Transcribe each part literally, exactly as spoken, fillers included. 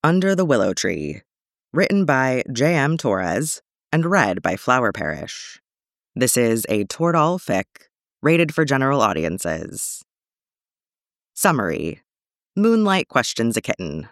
Under the Willow Tree, written by J M Torres and read by Flower Parish. This is a Toradol fic, rated for general audiences. Summary: Moonlight questions a kitten.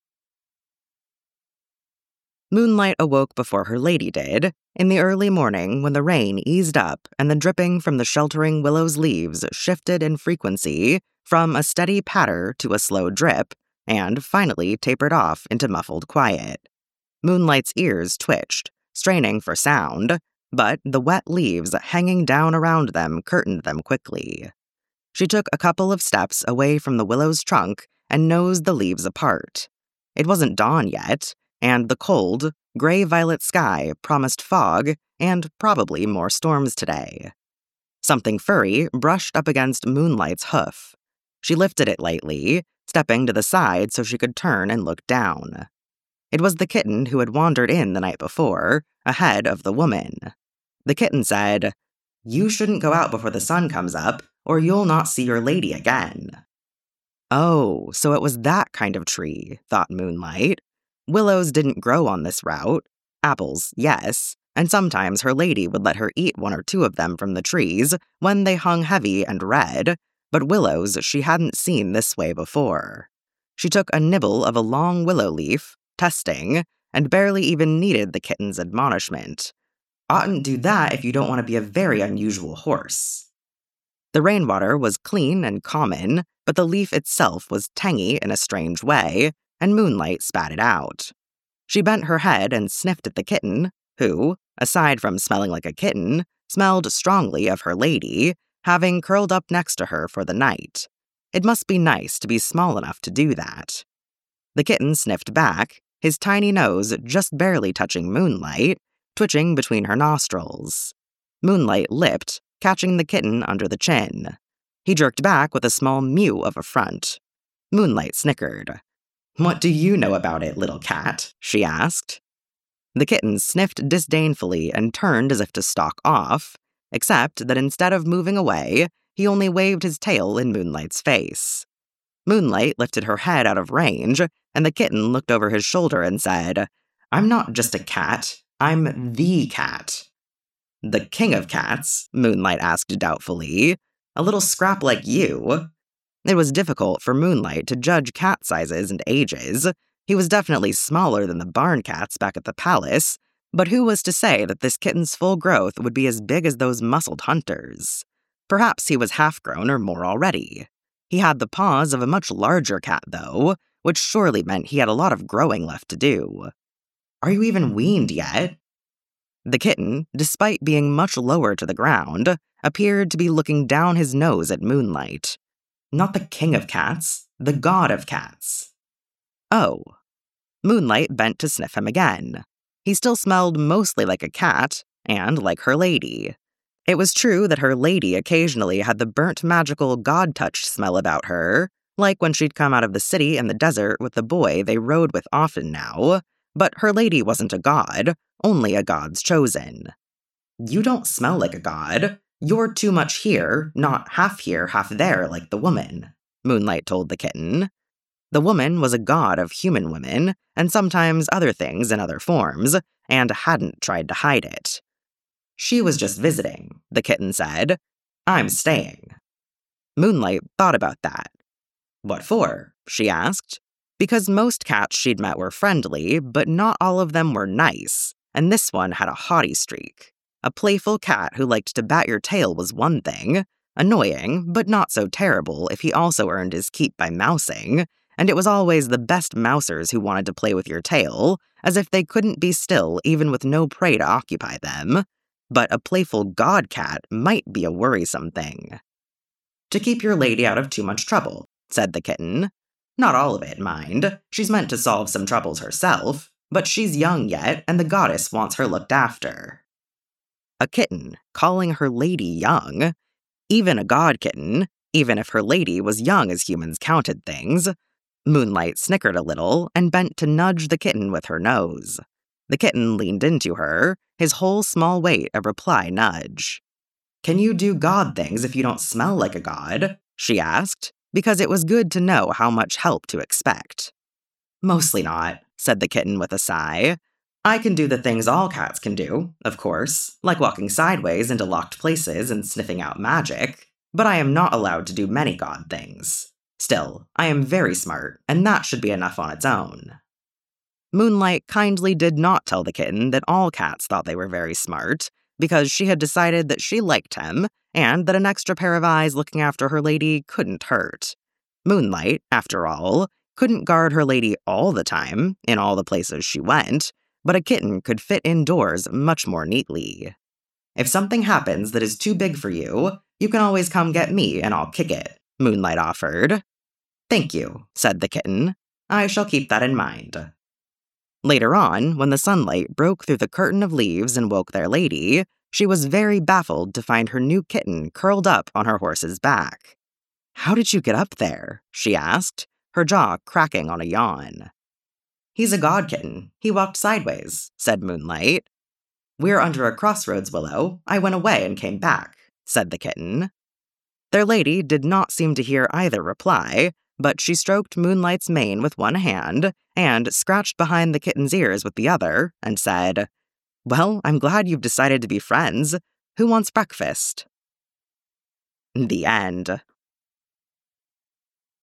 Moonlight awoke before her lady did, in the early morning when the rain eased up and the dripping from the sheltering willow's leaves shifted in frequency from a steady patter to a slow drip, and finally tapered off into muffled quiet. Moonlight's ears twitched, straining for sound, but the wet leaves hanging down around them curtained them quickly. She took a couple of steps away from the willow's trunk and nosed the leaves apart. It wasn't dawn yet, and the cold, gray-violet sky promised fog and probably more storms today. Something furry brushed up against Moonlight's hoof. She lifted it lightly, stepping to the side so she could turn and look down. It was the kitten who had wandered in the night before, ahead of the woman. The kitten said, "You shouldn't go out before the sun comes up, or you'll not see your lady again." Oh, so it was that kind of tree, thought Moonlight. Willows didn't grow on this route. Apples, yes, and sometimes her lady would let her eat one or two of them from the trees when they hung heavy and red, but willows she hadn't seen this way before. She took a nibble of a long willow leaf, testing, and barely even needed the kitten's admonishment. "Oughtn't do that if you don't want to be a very unusual horse." The rainwater was clean and common, but the leaf itself was tangy in a strange way, and Moonlight spat it out. She bent her head and sniffed at the kitten, who, aside from smelling like a kitten, smelled strongly of her lady, having curled up next to her for the night. It must be nice to be small enough to do that. The kitten sniffed back, his tiny nose just barely touching Moonlight, twitching between her nostrils. Moonlight lipped, catching the kitten under the chin. He jerked back with a small mew of affront. Moonlight snickered. "What do you know about it, little cat?" she asked. The kitten sniffed disdainfully and turned as if to stalk off, except that instead of moving away, he only waved his tail in Moonlight's face. Moonlight lifted her head out of range, and the kitten looked over his shoulder and said, "I'm not just a cat, I'm the cat." "The king of cats?" Moonlight asked doubtfully. "A little scrap like you?" It was difficult for Moonlight to judge cat sizes and ages. He was definitely smaller than the barn cats back at the palace, but who was to say that this kitten's full growth would be as big as those muscled hunters? Perhaps he was half-grown or more already. He had the paws of a much larger cat, though, which surely meant he had a lot of growing left to do. "Are you even weaned yet?" The kitten, despite being much lower to the ground, appeared to be looking down his nose at Moonlight. "Not the king of cats, the god of cats." Oh. Moonlight bent to sniff him again. He still smelled mostly like a cat, and like her lady. It was true that her lady occasionally had the burnt magical god-touch smell about her, like when she'd come out of the city in the desert with the boy they rode with often now, but her lady wasn't a god, only a god's chosen. "You don't smell like a god. You're too much here, not half here, half there like the woman," Moonlight told the kitten. The woman was a god of human women, and sometimes other things in other forms, and hadn't tried to hide it. "She was just visiting," the kitten said. "I'm staying." Moonlight thought about that. "What for?" she asked. Because most cats she'd met were friendly, but not all of them were nice, and this one had a haughty streak. A playful cat who liked to bat your tail was one thing, annoying, but not so terrible if he also earned his keep by mousing, and it was always the best mousers who wanted to play with your tail, as if they couldn't be still even with no prey to occupy them. But a playful god cat might be a worrisome thing. "To keep your lady out of too much trouble," said the kitten. "Not all of it, mind. She's meant to solve some troubles herself, but she's young yet, and the goddess wants her looked after." A kitten calling her lady young? Even a god kitten, even if her lady was young as humans counted things. Moonlight snickered a little and bent to nudge the kitten with her nose. The kitten leaned into her, his whole small weight a reply nudge. "Can you do god things if you don't smell like a god?" she asked, because it was good to know how much help to expect. "Mostly not. said the kitten with a sigh. I can do the things all cats can do, of course, like walking sideways into locked places and sniffing out magic, but I am not allowed to do many god things. Still, I am very smart, and that should be enough on its own. Moonlight kindly did not tell the kitten that all cats thought they were very smart, because she had decided that she liked him, and that an extra pair of eyes looking after her lady couldn't hurt. Moonlight, after all, couldn't guard her lady all the time, in all the places she went, but a kitten could fit indoors much more neatly. If something happens that is too big for you, you can always come get me and I'll kick it, Moonlight offered. Thank you, said the kitten. I shall keep that in mind. Later on, when the sunlight broke through the curtain of leaves and woke their lady, she was very baffled to find her new kitten curled up on her horse's back. How did you get up there? She asked, her jaw cracking on a yawn. He's a god kitten. He walked sideways, said Moonlight. We're under a crossroads, Willow. I went away and came back, said the kitten. Their lady did not seem to hear either reply, but she stroked Moonlight's mane with one hand and scratched behind the kitten's ears with the other and said, Well, I'm glad you've decided to be friends. Who wants breakfast? The end.